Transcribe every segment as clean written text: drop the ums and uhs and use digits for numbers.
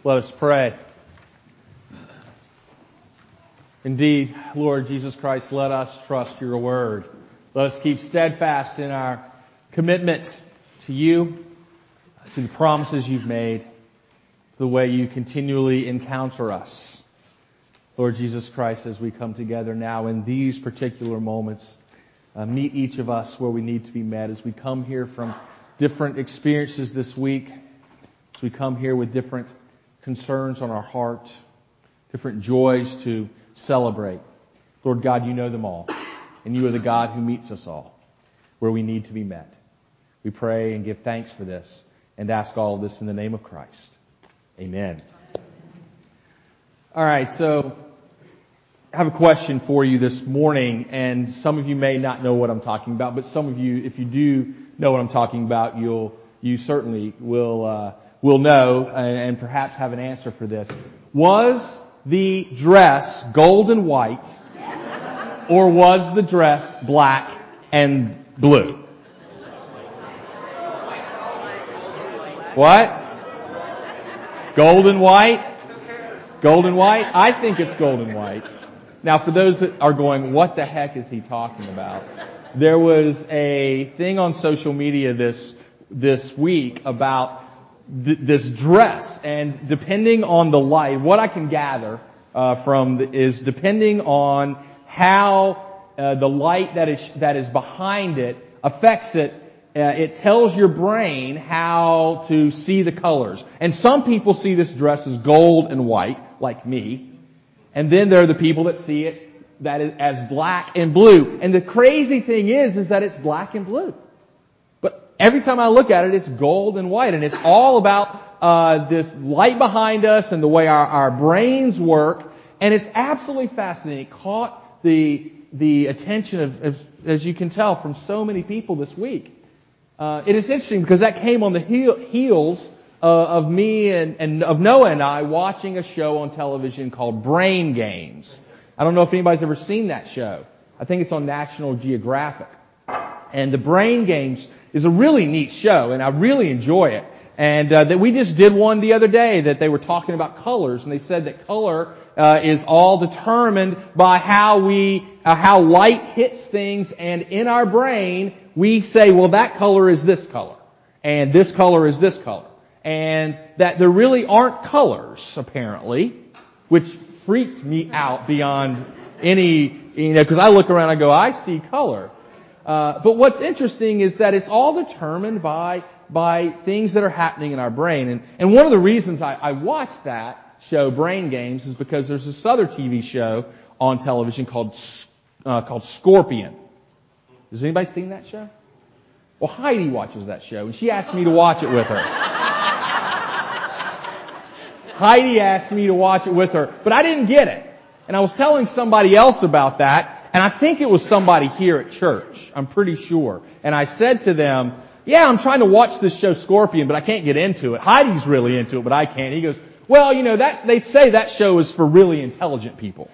Let us pray. Indeed, Lord Jesus Christ, let us trust your word. Let us keep steadfast in our commitment to you, to the promises you've made, to the way you continually encounter us. Lord Jesus Christ, as we come together now in these particular moments, meet each of us where we need to be met. As we come here from different experiences this week, as we come here with different concerns on our heart, different joys to celebrate. Lord God, you know them all. And you are the God who meets us all where we need to be met. We pray and give thanks for this and ask all of this in the name of Christ. Amen. All right, so I have a question for you this morning, and some of you may not know what I'm talking about, but some of you, if you do know what I'm talking about, you certainly will know and perhaps have an answer for this. Was the dress gold and white, or was the dress black and blue? What? Gold and white? Gold and white? I think it's gold and white. Now, for those that are going, what the heck is he talking about? There was a thing on social media this week about this dress, and depending on the light, what I can gather is depending on how the light that is behind it affects it, it tells your brain how to see the colors. And some people see this dress as gold and white, like me. And then there are the people that see it that is as black and blue. And the crazy thing is that it's black and blue. But every time I look at it, it's gold and white. And it's all about this light behind us and the way our brains work. And it's absolutely fascinating. It caught the attention of, as you can tell, from so many people this week. It is interesting because that came on the heels of me and of Noah and I watching a show on television called Brain Games. I don't know if anybody's ever seen that show. I think it's on National Geographic. And the Brain Games is a really neat show, and I really enjoy it. And that we just did one the other day that they were talking about colors, and they said that color is all determined by how light hits things, and in our brain we say, well, that color is this color, and this color is this color. And that there really aren't colors, apparently, which freaked me out beyond any, because I look around and I go, I see color. But what's interesting is that it's all determined by things that are happening in our brain. And one of the reasons I watched that show, Brain Games, is because there's this other TV show on television called Scorpion. Has anybody seen that show? Well, Heidi watches that show, and she asked me to watch it with her. Heidi asked me to watch it with her, but I didn't get it. And I was telling somebody else about that, and I think it was somebody here at church. I'm pretty sure. And I said to them, yeah, I'm trying to watch this show Scorpion, but I can't get into it. Heidi's really into it, but I can't. He goes, well, that they say that show is for really intelligent people.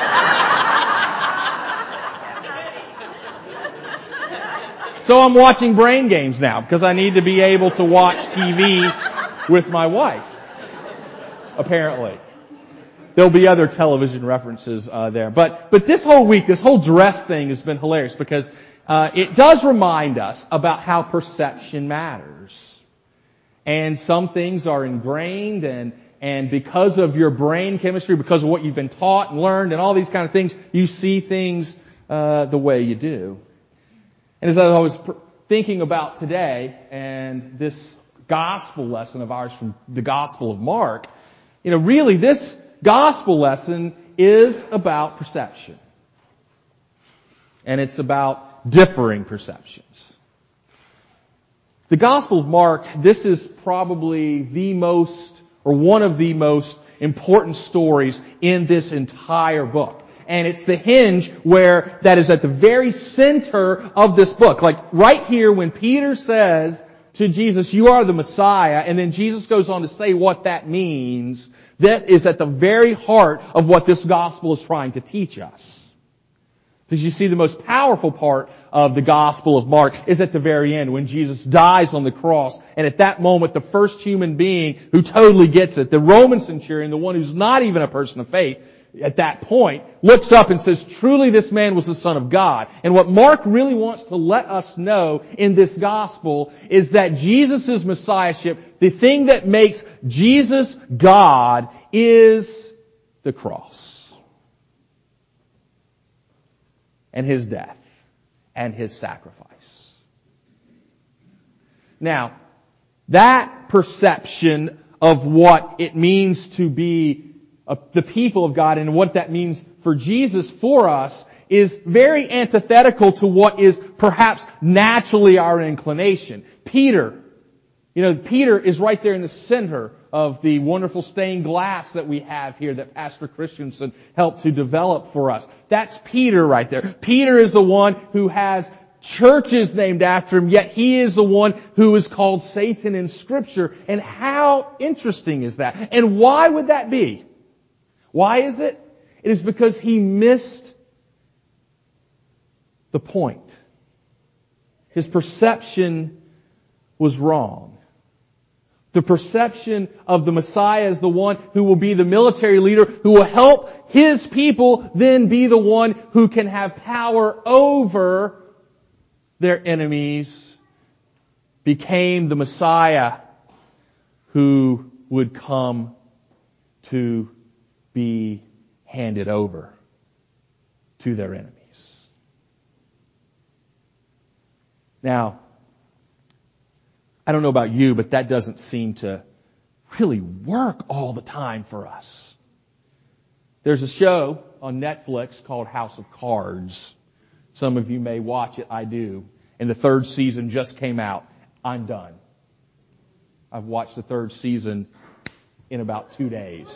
So I'm watching Brain Games now because I need to be able to watch TV with my wife. Apparently. There'll be other television references there. But this whole week, this whole dress thing has been hilarious because it does remind us about how perception matters. And some things are ingrained and because of your brain chemistry, because of what you've been taught and learned and all these kind of things, you see things the way you do. And as I was thinking about today and this gospel lesson of ours from the Gospel of Mark, really this gospel lesson is about perception. And it's about differing perceptions. The Gospel of Mark, this is probably one of the most important stories in this entire book. And it's the hinge that is at the very center of this book. Like right here when Peter says to Jesus, you are the Messiah, and then Jesus goes on to say what that means, that is at the very heart of what this gospel is trying to teach us. Because you see, the most powerful part of the Gospel of Mark is at the very end when Jesus dies on the cross. And at that moment, the first human being who totally gets it, the Roman centurion, the one who's not even a person of faith, at that point, looks up and says, truly this man was the Son of God. And what Mark really wants to let us know in this Gospel is that Jesus' Messiahship, the thing that makes Jesus God, is the cross. And His death. And His sacrifice. Now, that perception of what it means to be the people of God and what that means for Jesus for us is very antithetical to what is perhaps naturally our inclination. Peter is right there in the center of the wonderful stained glass that we have here that Pastor Christensen helped to develop for us. That's Peter right there. Peter is the one who has churches named after him, yet he is the one who is called Satan in Scripture. And how interesting is that? And why would that be? Why is it? It is because he missed the point. His perception was wrong. The perception of the Messiah as the one who will be the military leader, who will help His people then be the one who can have power over their enemies, became the Messiah who would come to be handed over to their enemies. Now, I don't know about you, but that doesn't seem to really work all the time for us. There's a show on Netflix called House of Cards. Some of you may watch it. I do. And the third season just came out. I'm done. I've watched the third season in about 2 days.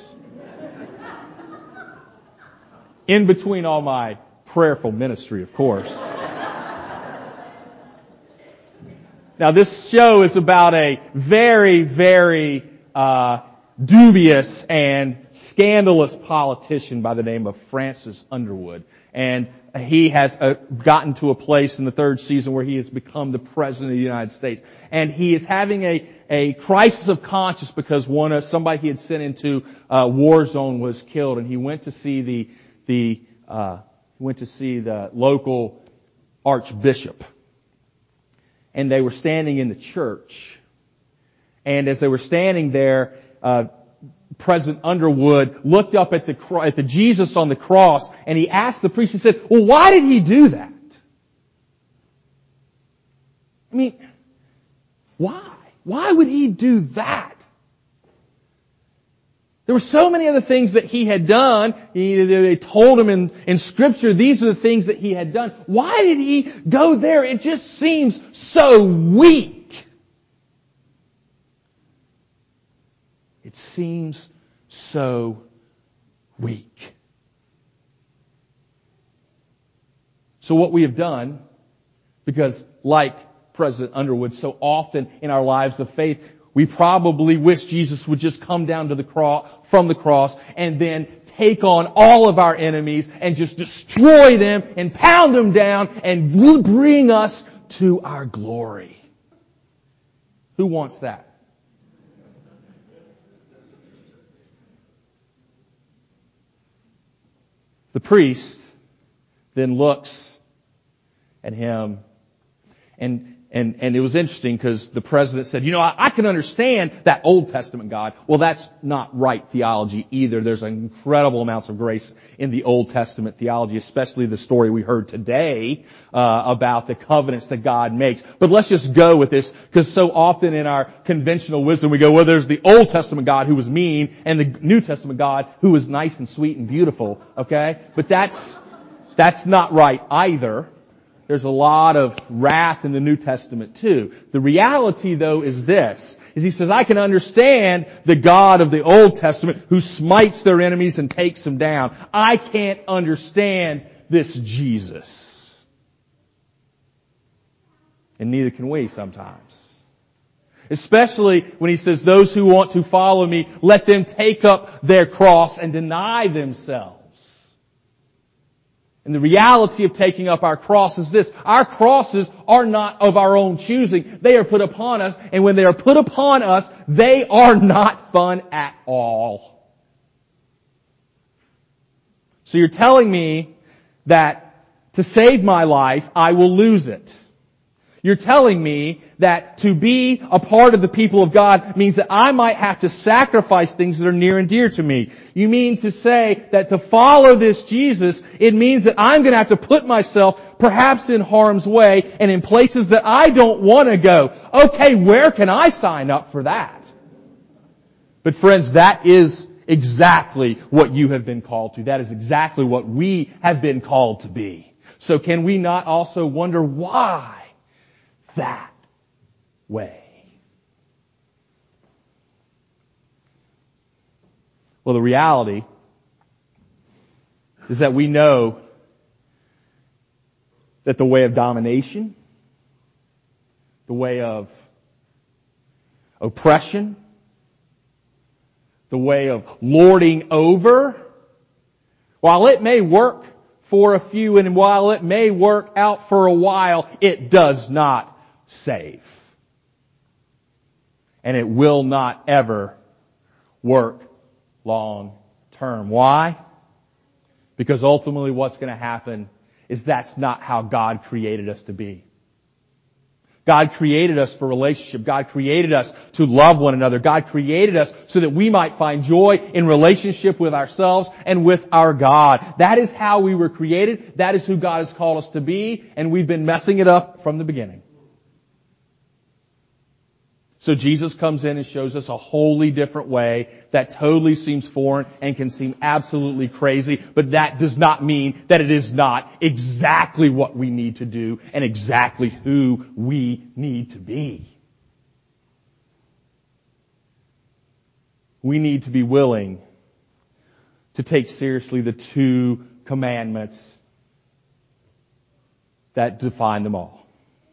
In between all my prayerful ministry, of course. Now, this show is about a very, very dubious and scandalous politician by the name of Francis Underwood. And he has gotten to a place in the third season where he has become the President of the United States. And he is having a crisis of conscience because somebody he had sent into a war zone was killed. And he went to see the local archbishop. And they were standing in the church. And as they were standing there, President Underwood looked up at the Jesus on the cross, and he asked the priest, he said, well, why did he do that? I mean, why? Why would he do that? There were so many other things that he had done. They told him in Scripture, these are the things that he had done. Why did he go there? It just seems so weak. It seems so weak. So what we have done, because like President Underwood, so often in our lives of faith, we probably wish Jesus would just come down to from the cross and then take on all of our enemies and just destroy them and pound them down and bring us to our glory. Who wants that? The priest then looks at him and it was interesting because the president said, I can understand that Old Testament God. Well, that's not right theology either. There's incredible amounts of grace in the Old Testament theology, especially the story we heard today about the covenants that God makes. But let's just go with this because so often in our conventional wisdom we go, well, there's the Old Testament God who was mean and the New Testament God who was nice and sweet and beautiful. Okay? But that's not right either. There's a lot of wrath in the New Testament too. The reality though is this, is he says, I can understand the God of the Old Testament who smites their enemies and takes them down. I can't understand this Jesus. And neither can we sometimes. Especially when he says, those who want to follow me, let them take up their cross and deny themselves. And the reality of taking up our cross is this. Our crosses are not of our own choosing. They are put upon us. And when they are put upon us, they are not fun at all. So you're telling me that to save my life, I will lose it. You're telling me that to be a part of the people of God means that I might have to sacrifice things that are near and dear to me. You mean to say that to follow this Jesus, it means that I'm going to have to put myself perhaps in harm's way and in places that I don't want to go. Okay, where can I sign up for that? But friends, that is exactly what you have been called to. That is exactly what we have been called to be. So can we not also wonder why that way? Well, the reality is that we know that the way of domination, the way of oppression, the way of lording over, while it may work for a few and while it may work out for a while, it does not save. And it will not ever work long term. Why? Because ultimately what's going to happen is that's not how God created us to be. God created us for relationship. God created us to love one another. God created us so that we might find joy in relationship with ourselves and with our God. That is how we were created. That is who God has called us to be. And we've been messing it up from the beginning. So Jesus comes in and shows us a wholly different way that totally seems foreign and can seem absolutely crazy, but that does not mean that it is not exactly what we need to do and exactly who we need to be. We need to be willing to take seriously the two commandments that define them all.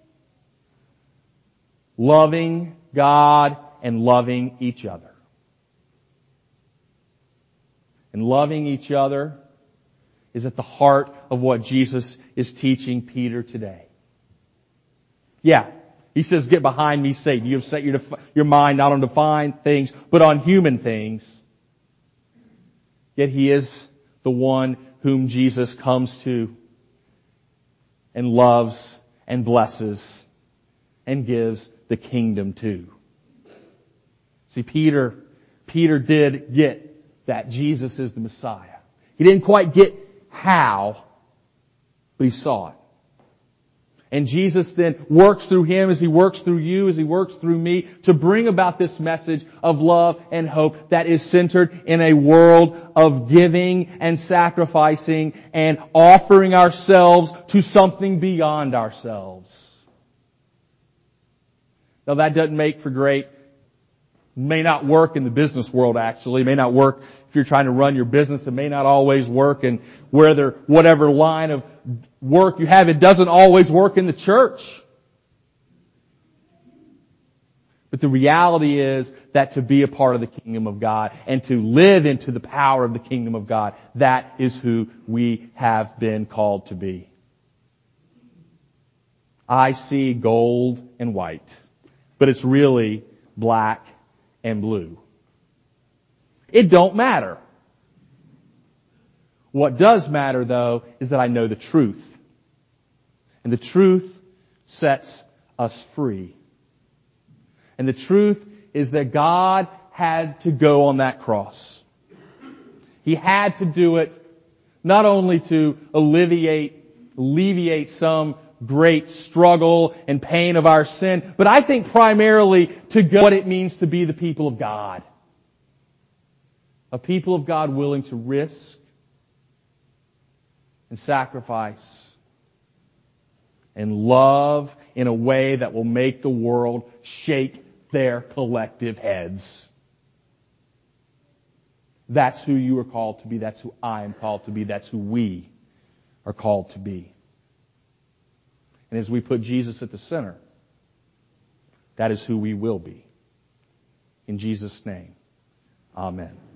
Loving God and loving each other. And loving each other is at the heart of what Jesus is teaching Peter today. Yeah, he says, get behind me, Satan. You have set your mind not on divine things, but on human things. Yet he is the one whom Jesus comes to and loves and blesses and gives the kingdom to. See, Peter did get that Jesus is the Messiah. He didn't quite get how, but he saw it. And Jesus then works through him as he works through you, as he works through me, to bring about this message of love and hope that is centered in a world of giving and sacrificing and offering ourselves to something beyond ourselves. Now that doesn't make for great, may not work in the business world actually, may not work if you're trying to run your business, it may not always work in whatever line of work you have, it doesn't always work in the church. But the reality is that to be a part of the kingdom of God and to live into the power of the kingdom of God, that is who we have been called to be. I see gold and white, but it's really black and blue. It don't matter. What does matter, though, is that I know the truth. And the truth sets us free. And the truth is that God had to go on that cross. He had to do it not only to alleviate some great struggle and pain of our sin, but I think primarily to go what it means to be the people of God. A people of God willing to risk and sacrifice and love in a way that will make the world shake their collective heads. That's who you are called to be. That's who I am called to be. That's who we are called to be. And as we put Jesus at the center, that is who we will be. In Jesus' name, amen.